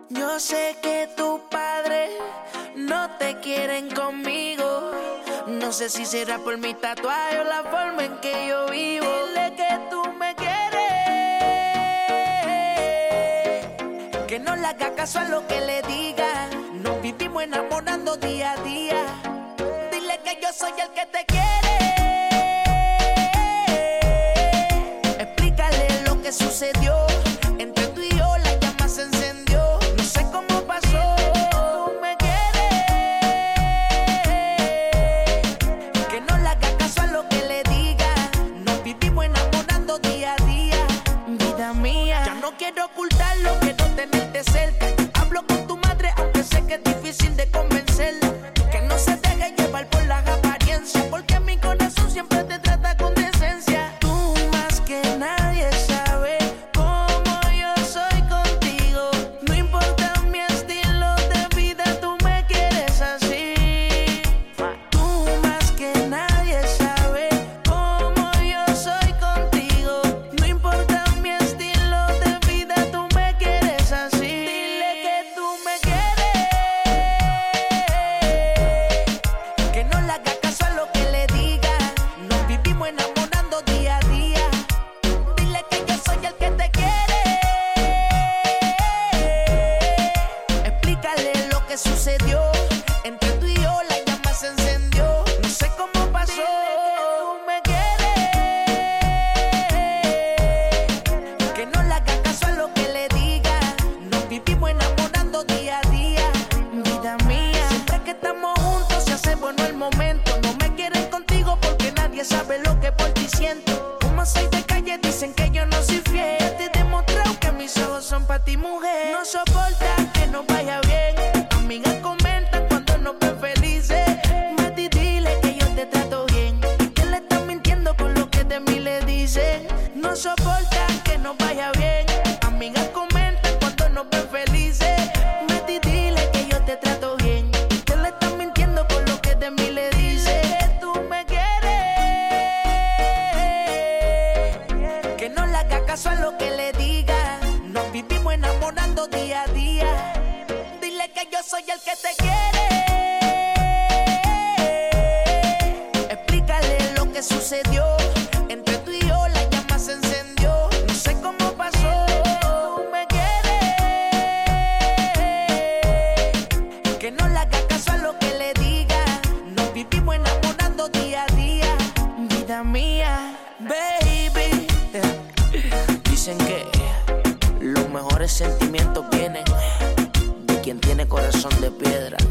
Yo sé que tus padres no te quieren conmigo. No sé si será por mi tatuaje o la forma en que yo vivo. Dile que tú me quieres, que no le haga caso a lo que le digan. Nos vivimos enamorando día a día. Dile que yo soy el que te quiere. Explícale lo que sucedió. Entre tú y yo la llama se encendió. No sé cómo pasó. Tú me quieres, que no le haga caso a lo que le diga. Nos vivimos enamorando día a día. Vida mía, ya no quiero ocultarlo, quiero tenerte cerca. Hablo con tu madre aunque sé que es difícil de convencerla. Que no se deje llevar por las apariencias, porque mi corazón siempre te trata con decencia. Tú más que nadie sabes cómo yo soy contigo. No importa mi estilo de vida, tú me quieres así. Tú más que nadie sabes cómo yo soy contigo. No importa mi estilo de vida, tú me quieres así. Dile que tú me quieres, que no le haga caso a lo que le diga. Nos vivimos enamorando día a día. Dile que yo soy el que te quiere. Explícale lo que sucedió. Entre tú y yo la llama se encendió. No sé cómo pasó. Tú me quieres, que no le haga caso a lo que le diga. Nos vivimos enamorando día a día. Vida mía, siempre que estamos juntos se hace bueno el momento. No me quieren contigo porque nadie sabe lo que por ti siento. Como soy de calle dicen que yo no soy fiel. Te he demostrado que mis ojos son para ti, mujer. No soportan que nos vaya bien. Amigas comentan cuando nos ven felices. Mati, dile que yo te trato bien y que le están mintiendo con lo que de mí le dicen. No soportan que nos vaya bien. Amigas comentan cuando nos ven felices. Mati, dile que yo te trato bien y que le están mintiendo con lo que de mí le dicen. Que tú me quieres, que no le haga caso a lo que le diga. Nos vivimos enamorando día a día. Dile que yo soy el que te quiere. Explícale lo que sucedió. Entre tú y yo la llama se encendió. No sé cómo pasó. Tú me quieres, que no le haga caso a lo que le diga. Nos vivimos enamorando día a día. Vida mía, baby. Dicen que los mejores sentimientos vienen de quien tiene corazón de piedra.